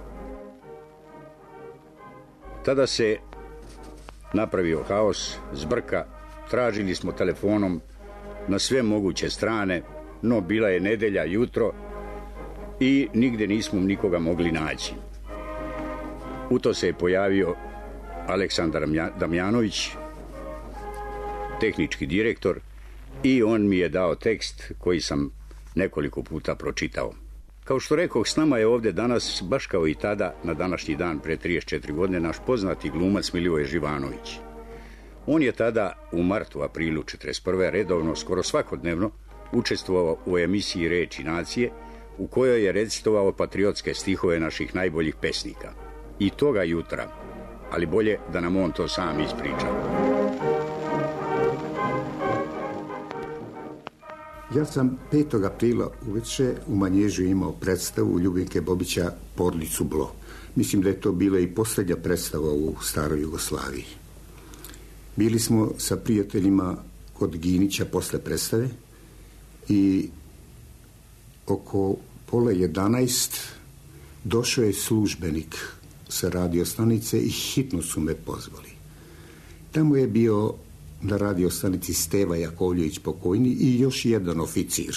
Tada se napravio haos, zbrka, tražili smo telefonom na sve moguće strane, no bila je nedelja jutro i nigde nismo nikoga mogli naći. U to se je pojavio Aleksandar Damjanović, tehnički direktor, i on mi je dao tekst koji sam nekoliko puta pročitao. Kao što rekoh, s nama je ovde danas, baš kao i tada, na današnji dan pre trideset četiri godine, naš poznati glumac Milivoje Živanović. On je tada u martu, aprilu četrdeset prve. redovno, skoro svakodnevno, učestvovao u emisiji Reči nacije, u kojoj je recitovao patriotske stihove naših najboljih pesnika. I toga jutra, ali bolje da nam on to sam ispriča. Ja sam petog aprila uveče u Manježu imao predstavu Ljubinke Bobića Porodicu Blo. Mislim da je to bila i poslednja predstava u staroj Jugoslaviji. Bili smo sa prijateljima kod Ginića posle predstave i oko pola jedanaest došao je službenik sa radiostanice i hitno su me pozvali. Tamo je bio na radio stanici Steva Jakovljević pokojni i još jedan oficir.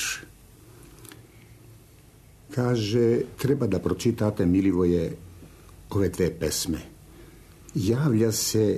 Kaže, treba da pročitate, Milivoje, ove dve pesme. Javlja se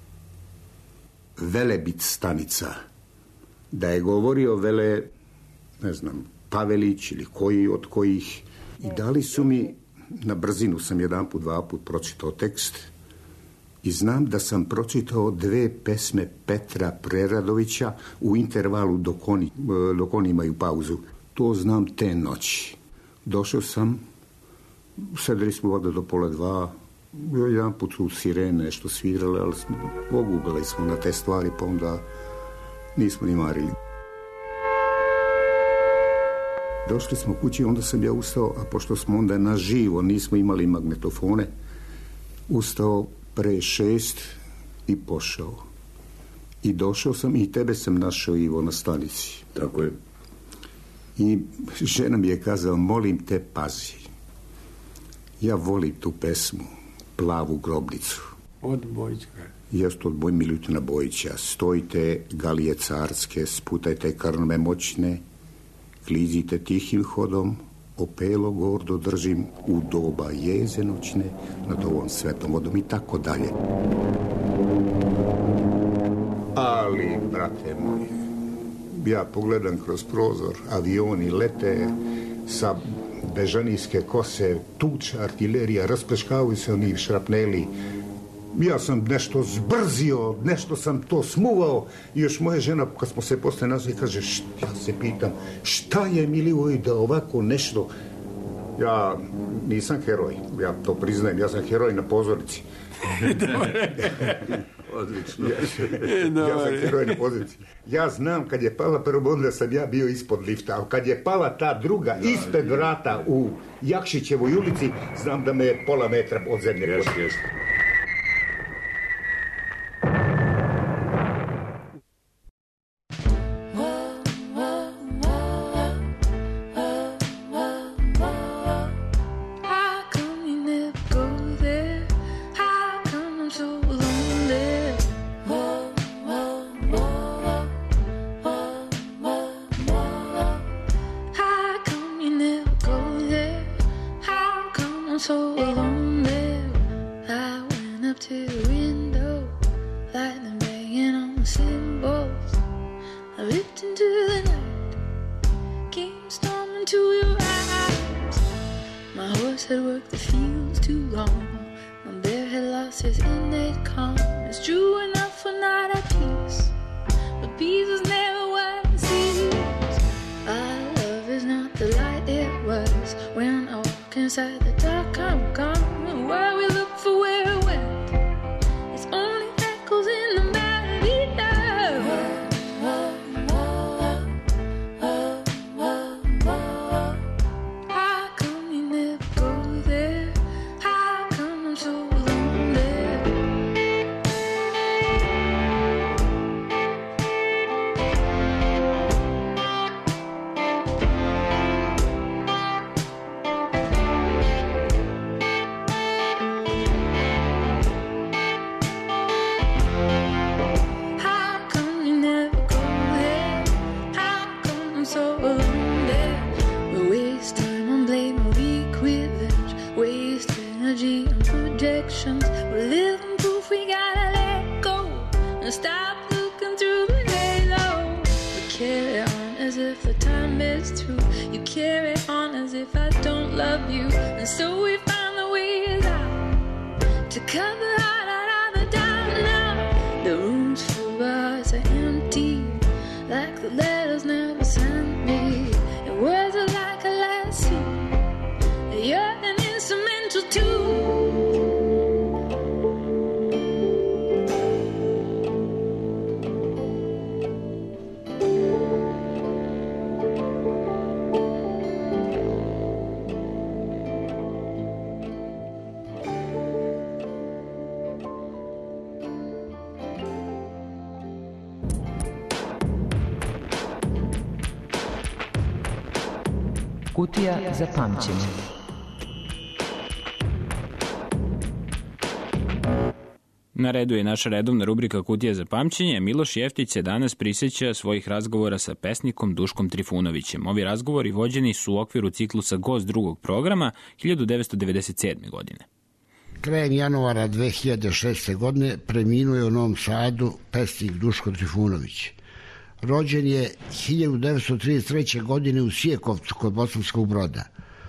Velebit stanica. Da je govorio Vele, ne znam, Pavelić ili koji od kojih. I dali su mi, na brzinu sam jedan put, dva put pročitao tekst i znam da sam pročitao dve pesme Petra Preradovića u intervalu dok oni, dok oni imaju pauzu. To znam te noći. Došao sam, sedeli smo voda do pola dva, jedan put su sirene nešto svirale, ali smo, ogubili smo na te stvari, pa onda nismo ni marili. Došli smo kući, onda sam ja ustao, a pošto smo onda na živo, nismo imali magnetofone, ustao pre šest i pošao. I došao sam i tebe sam našao, Ivo, na stanici. Tako je. I žena mi je kazala, molim te, pazi. Ja volim tu pesmu, Plavu grobnicu. Od Bojića. Jeste od Boj Milutina Bojića. Stojite, galije carske, sputajte karnome moćne, klizite tihim hodom, opelo gordo držim u doba jeze noćne nad ovom svetom vodom i tako dalje. Ali, brate moj, ja pogledam kroz prozor, avioni lete sa bežanijske kose, tuča, artilerija, raspleškavaju se oni šrapneli. Ja sam nešto zbrzio, nešto sam to smuvao i još moja žena, kad smo se posle nazvali, kaže, št, ja se pitam, šta je, Milivoj, da ovako nešto... Ja nisam heroj, ja to priznajem, ja sam heroj na pozornici. Odlično. Ja, ja sam heroj na pozornici. Ja znam, kad je pala prvo, onda sam ja bio ispod lifta, a kad je pala ta druga, ispred vrata u Jakšićevoj ulici, znam da me je pola metra od zemlje. Jeste, jeste. Kutija za pamćenje. Na redu je naša redovna rubrika Kutija za pamćenje. Miloš Jeftić se danas prisjeća svojih razgovora sa pesnikom Duškom Trifunovićem. Ovi razgovori vođeni su u okviru ciklusa Gost drugog programa hiljadu devetsto devedeset sedme. godine. Krajem januara dve hiljade šeste. godine preminuo je u Novom Sadu pesnik Duško Trifunović. Rođen je hiljadu devetsto trideset treće. godine u Sijekovcu kod Bosanskog Broda.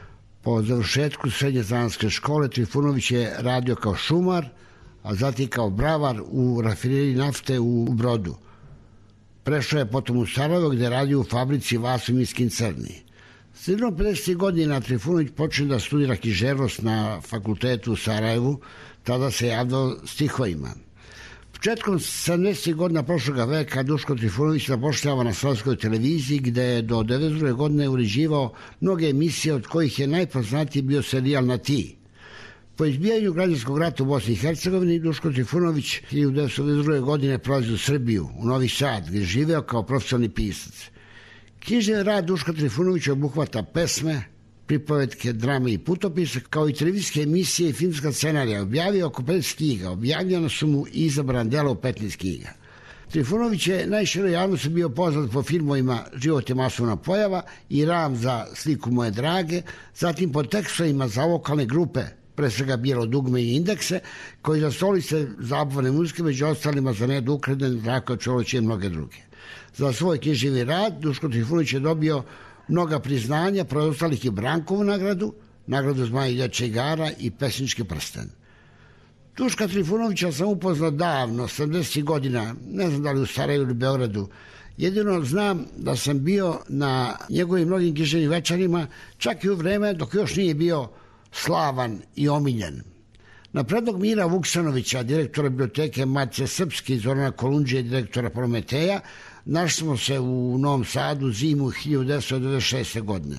Po završetku srednje zanatske škole Trifunović je radio kao šumar, a zatim kao bravar u rafineriji nafte u Brodu. Prešao je potom u Sarajevo gdje radio u fabrici Vaso Miskin Crni. Sredinom pedesetih godina Trifunović počeo da studira književnost na fakultetu u Sarajevu, tada se javljao stihovima. Početkom sedamdesetih godina prošlog veka Duško Trifunović zapošljava na Slavskoj televiziji gdje je do devedeset druge. godine uređivao mnoge emisije od kojih je najpoznatiji bio serijal Na ti. Po izbijanju građanskog rata u Bosni i Hercegovini Duško Trifunović hiljadu devetsto devedeset druge. godine prolazi u Srbiju, u Novi Sad, gdje je živeo kao profesionalni pisac. Književni rad Duška Trifunovića obuhvata pesme, pripovetke, drame i putopise, kao i televizijske emisije i filmska scenarija. Objavio oko pedeset knjiga, objavljeno su mu i izabran delo u petnaest knjiga. Trifunović je najširoj javnosti bio poznat po filmovima Život je masovna pojava i Ram za sliku moje drage, zatim po tekstovima za vokalne grupe, pre svega Bijelo dugme i Indekse, koji za solice zabavne muzike, među ostalima za Nedu Ukreden, Zdravko Čolović i mnoge druge. Za svoj književni rad Duško Trifunović je dobio mnoga priznanja, preostalih i Brankovu nagradu, nagradu Zmaja Iljača igara i pesnički prsten. Duška Trifunovića sam upoznao davno, sedamdesetih godina, ne znam da li u Sarajevu ili Beogradu. Jedino znam da sam bio na njegovim mnogim književnim večerima, čak i u vreme dok još nije bio slavan i omiljen. Na predlog Mira Vuksanovića, direktora biblioteke Matice Srpske, i Zorana Kolundžije, direktora Prometeja, našli smo se u Novom Sadu zimu hiljadu devetsto devedeset šeste. godine.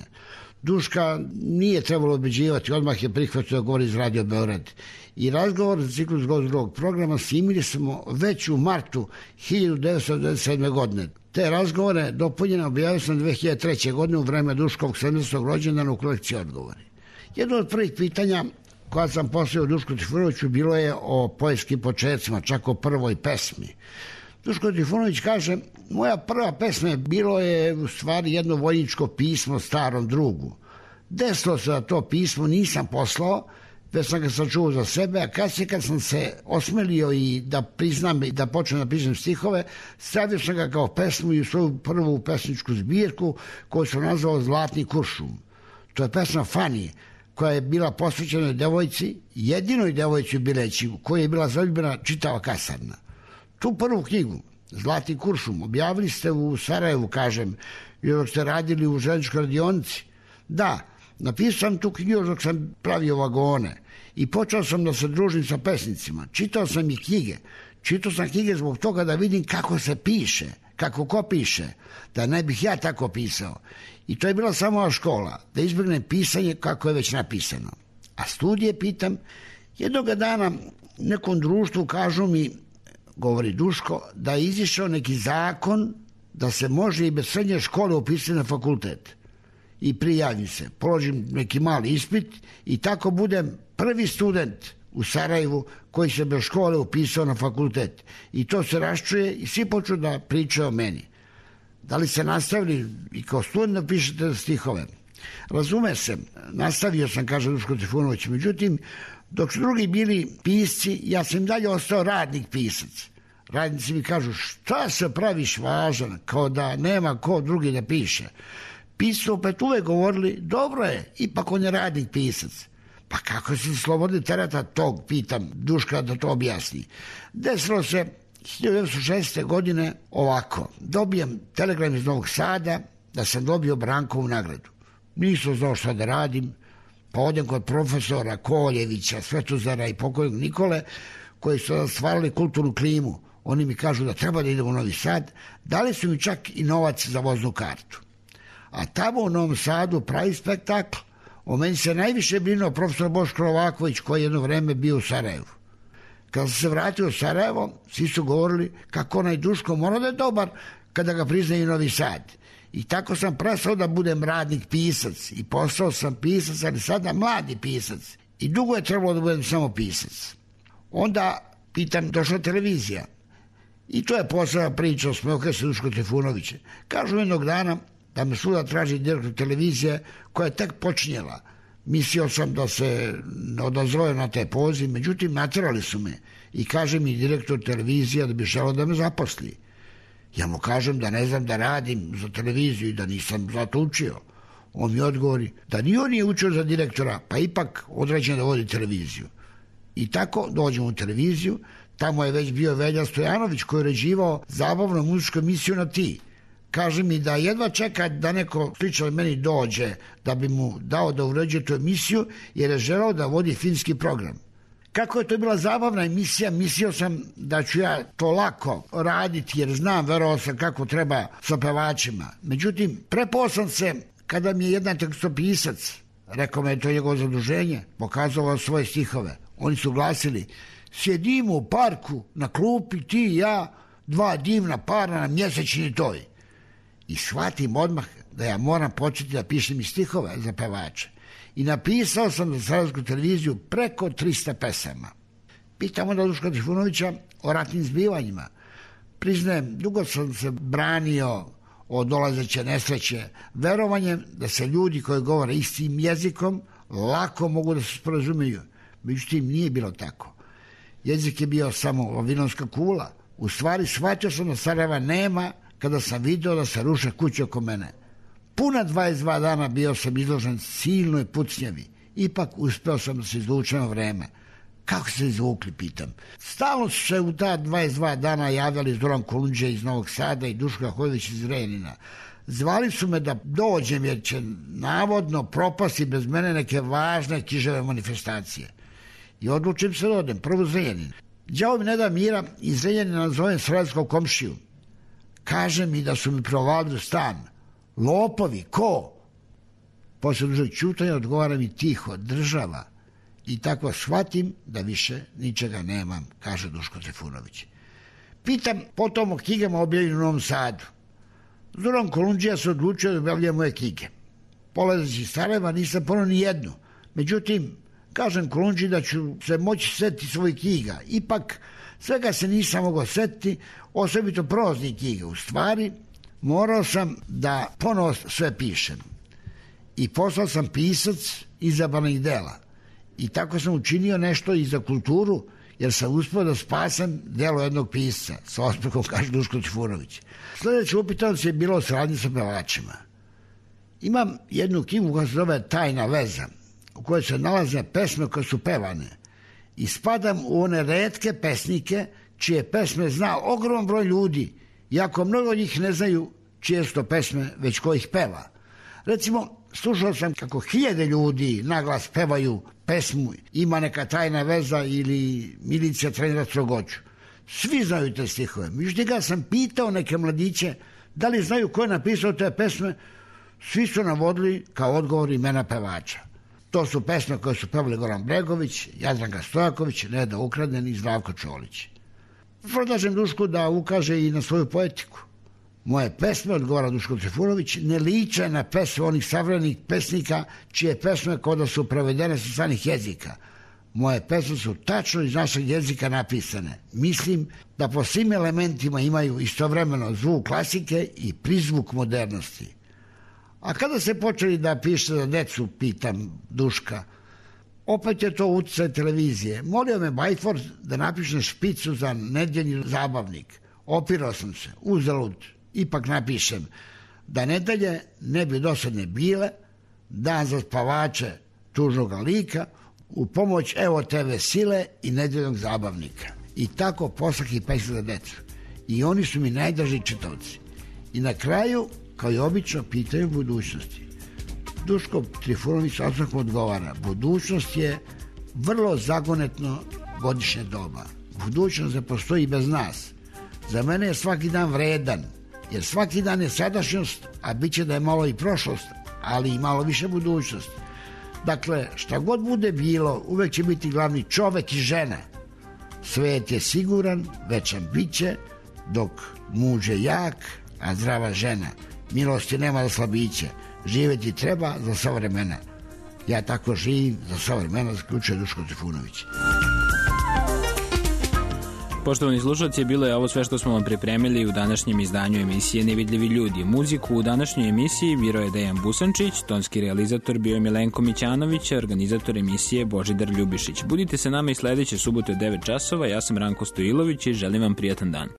Duška nije trebalo obeđivati, odmah je prihvatio da govori iz Radio Beograd. I razgovor za ciklus Gost drugog programa snimili smo već u martu hiljadu devetsto devedeset sedme. godine. Te razgovore dopunjene objavio sam dve hiljade treće. godine u vreme Duškovog sedamdesetog rođendana u kolekciji Odgovori. Jedno od prvih pitanja koja sam postavio Dušku Trifunoviću bilo je o poetskim početcima, čak o prvoj pesmi. Duško Trifunović kaže, moja prva pesma je bilo je u stvari jedno vojničko pismo starom drugu. Desilo se da to pismo nisam poslao, već sam ga sačuvao za sebe, a kasnije kad sam se osmelio i da priznam i da počnem da pišem stihove, stavio sam ga kao pesmu i u svoju prvu pesničku zbirku koju sam nazvao Zlatni kuršum. To je pesma Fani, koja je bila posvećena devojci, jedinoj devojci u Bileći, koja je bila zaljubljena čitava kasarna. Tu prvu knjigu, Zlatni kuršum, objavili ste u Sarajevu, kažem, još dok ste radili u željezničkoj radionici. Da, napisao sam tu knjigu dok sam pravio vagone i počeo sam da se družim sa pesnicima. Čitao sam i knjige. Čitao sam knjige zbog toga da vidim kako se piše, kako ko piše, da ne bih ja tako pisao. I to je bila samo ova škola, da izbjegnem pisanje kako je već napisano. A studije, pitam, jednoga dana nekom društvu kažu mi, govori Duško, da je izišao neki zakon da se može i bez srednje škole upisati na fakultet. I prijavim se, položim neki mali ispit i tako budem prvi student u Sarajevu koji se bez škole upisao na fakultet. I to se raščuje i svi počnu da pričaju o meni. Da li ste nastavili i kao student da pišete stihove? Razume se, nastavio sam, kaže Duško Trifunović, međutim, dok su drugi bili pisci, ja sam dalje ostao radnik pisac. Radnici mi kažu, šta se praviš važan, kao da nema ko drugi da piše. Pisci su opet uvek govorili, dobro je, ipak on je radnik pisac. Pa kako se slobodni tereta tog, pitam Duška da to objasni. Desilo se hiljadu devetsto šeste. godine ovako. Dobijem telegram iz Novog Sada da sam dobio Brankovu nagradu. Nisam znao šta da radim, pa odem kod profesora Koljevića, Svetozara i pokojnog Nikole, koji su stvarali kulturnu klimu. Oni mi kažu da treba da idem u Novi Sad, dali su mi čak i novac za voznu kartu. A tamo u Novom Sadu pravi spektakl. O meni se najviše brinuo profesor Boško Novaković, koji je jedno vreme bio u Sarajevu. Kada sam se vratio u Sarajevo, svi su govorili kako onaj Duško mora da je dobar kada ga priznaju Novi Sad. I tako sam prestao da budem radnik pisac i postao sam pisac, ali sada mladi pisac. I dugo je trebalo da budem samo pisac. Onda Pitam, došla televizija. I to je posebna priča o Smoke sa Duško Trifunovića. Kažu jednog dana da me suda traži direktor televizije koja je tek počinjela. Mislio sam da se odazove na taj poziv, međutim natjerali su me i kaže mi direktor televizije da bi želeo da me zaposli. Ja mu kažem da ne znam da radim za televiziju i da nisam za to učio. On mi odgovori da ni on nije učio za direktora, pa ipak određen da vodi televiziju. I tako dođemo u televiziju, tamo je već bio Velja Stojanović koji je uređivao zabavnu muzičku emisiju na Ti. Kaže mi da jedva čeka da neko slično meni dođe da bi mu dao da uređuje tu emisiju jer je želeo da vodi filmski program. Kako je to bila zabavna emisija, mislio sam da ću ja to lako raditi jer znam, verovao sam kako treba sa pevačima. Međutim, prepao sam se kada mi je jedan tekstopisac, rekao me je to njegovo zaduženje, pokazao svoje stihove. Oni su glasili: sjedimo u parku na klupi ti i ja, dva divna para na mjesečni toj. I shvatim odmah da ja moram početi da pišem i stihove za pevače. I napisao sam za Saradsku televiziju preko trista pesama. Pitam onda Duška Trifunovića o ratnim zbivanjima. Priznajem, dugo sam se branio od dolazeće nesreće, verovanjem da se ljudi koji govore istim jezikom lako mogu da se sporazumiju. Međutim, nije bilo tako. Jezik je bio samo vavilonska kula. U stvari, shvatio sam da Sarajeva nema kada sam video da se ruše kuće oko mene. Puna dvadeset dva dana bio sam izložen silnoj pucnjavi. Ipak uspeo sam da se izvučem vreme. Kako se izvukli, pitam. Stalno su se u ta dvadeset dva dana javljali Zoran Kolundžija iz Novog Sada i Duško Hojović iz Zrenjanina. Zvali su me da dođem jer će navodno propasti bez mene neke važne kiževe manifestacije. I odlučim se da odem, prvo Zrenjanin. Đavo mi ne da mira i Zrenjanina nazovem sredskog komšiju. Kaže mi da su mi provalili stan. Lopovi, ko? Posle dužeg čutanja odgovara mi tiho, država. I tako shvatim da više ničega nemam, kaže Duško Trifunović. Pitam potom o knjigama objavljenim u Novom Sadu. Zoran Kolundžija se odlučio da objavljuje moje knjige. Polazeći iz Sarajeva nisam ponao ni jednu. Međutim, kažem Kolundžiji da ću se moći setiti svojih knjiga. Ipak, svega se nisam mogao setiti, osobito proznih knjiga. U stvari, morao sam da ponovo sve pišem. I poslao sam pisac izabranih dela. I tako sam učinio nešto i za kulturu, jer sam uspio da spasam delo jednog pisca, sa osmehom, kaže Duško Trifunović. Sljedeća upitanost je bilo o saradnji sa pevačima. Imam jednu knjigu koja se zove Tajna veza, u kojoj se nalaze pesme koje su pevane. I spadam u one retke pesnike čije pesme zna ogroman broj ljudi, iako mnogo njih ne znaju čije su to pesme, već ko ih peva. Recimo, slušao sam kako hiljade ljudi naglas pevaju pesmu Ima neka tajna veza ili Milicija trenira strogoću. Svi znaju te stihove. Međutim, ga sam pitao neke mladiće da li znaju ko je napisao te pesme, svi su navodili kao odgovor imena pevača. To su pesme koje su pevali Goran Bregović, Jadranka Stojaković, Neda Ukraden i Zdravko Čolić. Predlažem Dušku da ukaže i na svoju poetiku. Moje pesme, odgovara Duško Trifunović, ne liče na pesme onih savremenih pesnika čije pesme kao da su prevedene sa stranih jezika. Moje pesme su tačno iz našeg jezika napisane. Mislim da po svim elementima imaju istovremeno zvuk klasike i prizvuk modernosti. A kada se počeli da piše za decu, pitam Duška, opet je to utjecaj televizije. Molio me Bajford da napišem špicu za nedeljni zabavnik. Opirao sam se, uzalud. Ipak napišem da nedelje ne bi dosadne bile, dan za spavače tužnoga lika, u pomoć Evo te ve sile i nedeljnog zabavnika. I tako poslaki pesme za decu. I oni su mi najdraži čitavci. I na kraju, kao i obično, pitaju budućnosti. Duško Trifunović osmehom odgovara: budućnost je vrlo zagonetno godišnje doba. Budućnost ne postoji bez nas. Za mene je svaki dan vredan, jer svaki dan je sadašnjost, a bit će da je malo i prošlost, ali i malo više budućnost. Dakle, šta god bude bilo, uvek će biti glavni čovek i žena. Svet je siguran, večan biće, dok muž je jak, a zdrava žena. Milosti nema za slabiće, živjeti treba za sva vremena. Ja tako živim za sva vremena, zaključuje Duško Trifunović. Poštovani slušalci, bilo je ovo sve što smo vam pripremili u današnjem izdanju emisije Nevidljivi ljudi. Muziku u današnjoj emisiji birao je Dejan Busančić, tonski realizator bio je Milenko Mićanović, organizator emisije Božidar Ljubišić. Budite sa nama i sledeće subote u devet časova, ja sam Ranko Stojilović i želim vam prijatan dan.